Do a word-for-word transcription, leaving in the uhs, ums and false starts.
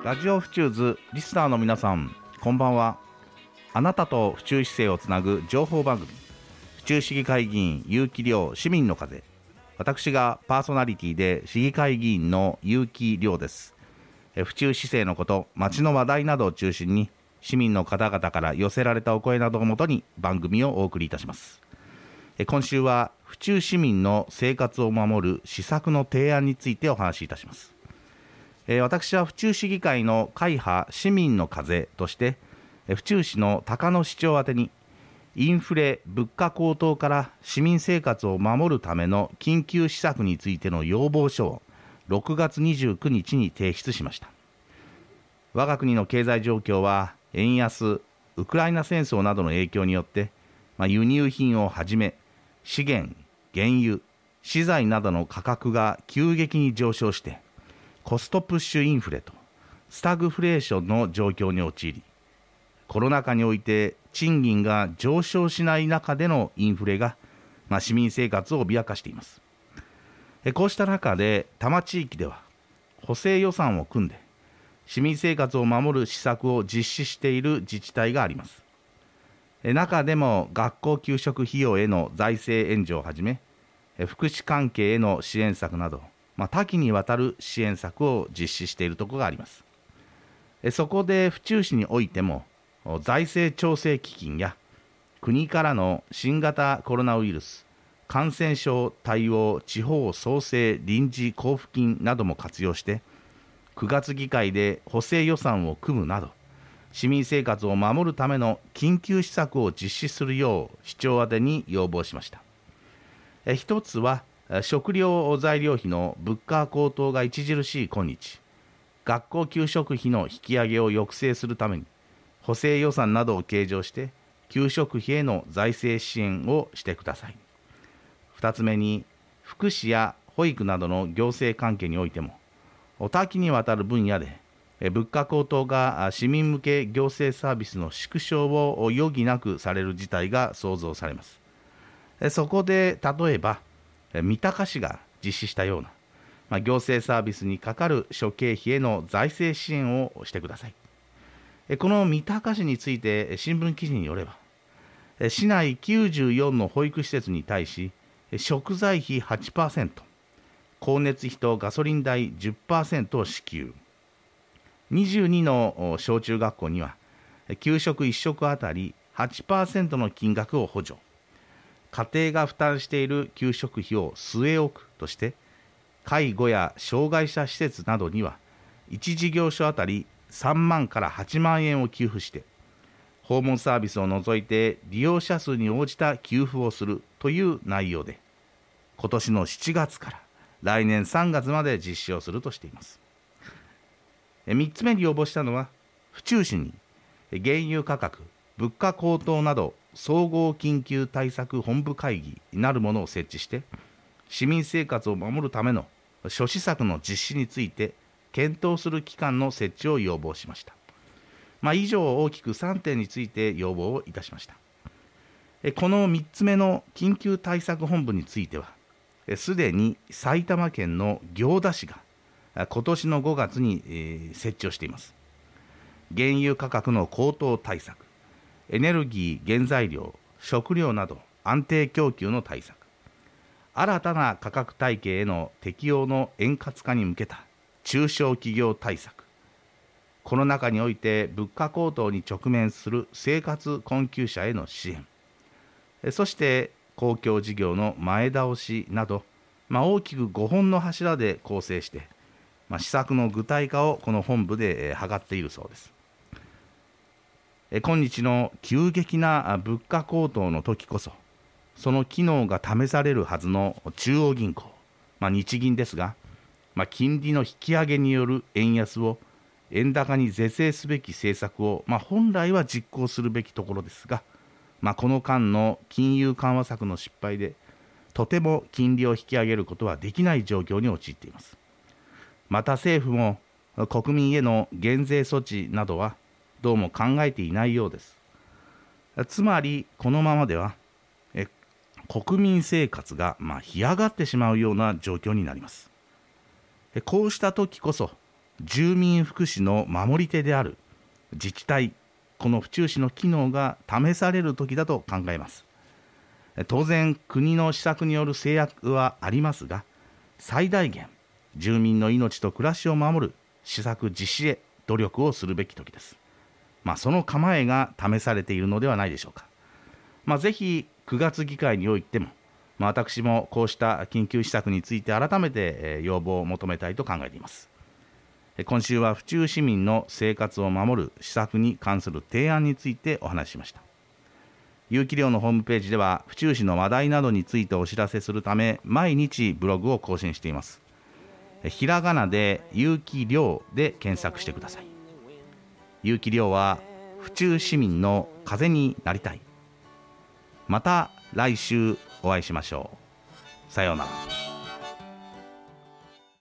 ラジオ府中ズリスナーの皆さん、こんばんは。あなたと府中市政をつなぐ情報番組、府中市議会議員結城亮市民の風。私がパーソナリティで市議会議員の結城亮です。府中市政のこと、街の話題などを中心に市民の方々から寄せられたお声などをもとに番組をお送りいたします。今週は府中市民の生活を守る施策の提案についてお話しいたします。私は府中市議会の会派市民の風として府中市の高野市長宛てにインフレ・物価高騰から市民生活を守るための緊急施策についての要望書をろくがつにじゅうくにちに提出しました。我が国の経済状況は円安、ウクライナ戦争などの影響によって、まあ、輸入品をはじめ資源、原油、資材などの価格が急激に上昇してコストプッシュインフレとスタグフレーションの状況に陥り、コロナ禍において賃金が上昇しない中でのインフレが、まあ、市民生活を脅かしています。こうした中で多摩地域では補正予算を組んで市民生活を守る施策を実施している自治体があります。中でも学校給食費用への財政援助をはじめ福祉関係への支援策など、まあ、多岐にわたる支援策を実施しているところがあります。そこで府中市においても財政調整基金や国からの新型コロナウイルス感染症対応地方創生臨時交付金なども活用してくがつ議会で補正予算を組むなど市民生活を守るための緊急施策を実施するよう市長宛てに要望しました。一つは食料材料費の物価高騰が著しい今日、学校給食費の引き上げを抑制するために補正予算などを計上して給食費への財政支援をしてください。ふたつめに福祉や保育などの行政関係においても多岐にわたる分野で物価高騰が市民向け行政サービスの縮小を余儀なくされる事態が想像されます。そこで例えば三鷹市が実施したような、まあ、行政サービスにかかる諸経費への財政支援をしてください。この三鷹市について新聞記事によれば、市内きゅうじゅうよんの保育施設に対し食材費 はちパーセント、光熱費とガソリン代 じゅっパーセント を支給、にじゅうにの小中学校には給食いっ食あたり はちパーセント の金額を補助、家庭が負担している給食費を据え置くとして介護や障害者施設などにはいち事業所あたりさんまんからはちまんえんを給付して訪問サービスを除いて利用者数に応じた給付をするという内容で、今年のしちがつから来年さんがつまで実施をするとしています。みっつめに要望したのは府中市に原油価格、物価高騰など総合緊急対策本部会議なるものを設置して市民生活を守るための諸施策の実施について検討する機関の設置を要望しました。まあ、以上大きくさんてんについて要望をいたしました。このみっつめの緊急対策本部についてはすでに埼玉県の行田市が今年のごがつに設置をしています。原油価格の高騰対策、エネルギー原材料、食料など安定供給の対策、新たな価格体系への適用の円滑化に向けた中小企業対策、コロナ禍において物価高騰に直面する生活困窮者への支援、そして公共事業の前倒しなど、まあ、大きくごほんの柱で構成して、まあ、施策の具体化をこの本部で図っているそうです。今日の急激な物価高騰の時こそその機能が試されるはずの中央銀行、まあ、日銀ですが、まあ、金利の引き上げによる円安を円高に是正すべき政策を、まあ、本来は実行するべきところですが、まあ、この間の金融緩和策の失敗でとても金利を引き上げることはできない状況に陥っています。また政府も国民への減税措置などはどうも考えていないようです。つまりこのままではえ国民生活がまあ干上がってしまうような状況になります。こうした時こそ住民福祉の守り手である自治体、この府中市の機能が試される時だと考えます。当然国の施策による制約はありますが、最大限住民の命と暮らしを守る施策実施へ努力をするべき時です。まあ、その構えが試されているのではないでしょうか。まあ、ぜひくがつ議会においても、まあ、私もこうした緊急施策について改めて、えー、要望を求めたいと考えています。今週は府中市民の生活を守る施策に関する提案についてお話ししました。有機寮のホームページでは府中市の話題などについてお知らせするため毎日ブログを更新しています。ひらがなで有機寮で検索してください。有機寮は府中市民の風になりたい。また来週お会いしましょう。さようなら。